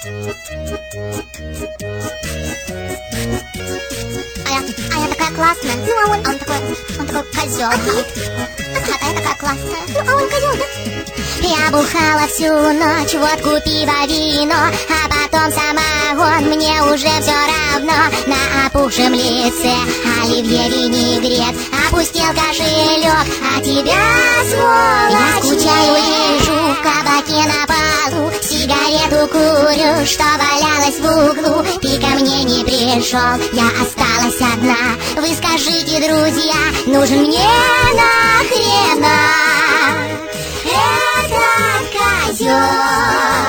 А я такая классная. Ну, а он такой козел. А я такая классная. Ну, а он козел, да? Я бухала всю ночь, водку, пиво, вино, а потом самогон, мне уже все равно. На опухшем лице оливье винегрет, опустил кошелек, а тебя, сволочь, я скучаю, лежу в кабаке на полу, сигарету курю, что валялась в углу. Ты ко мне не пришел, я осталась одна. Вы скажите, друзья, нужен мне нахрена этот козел?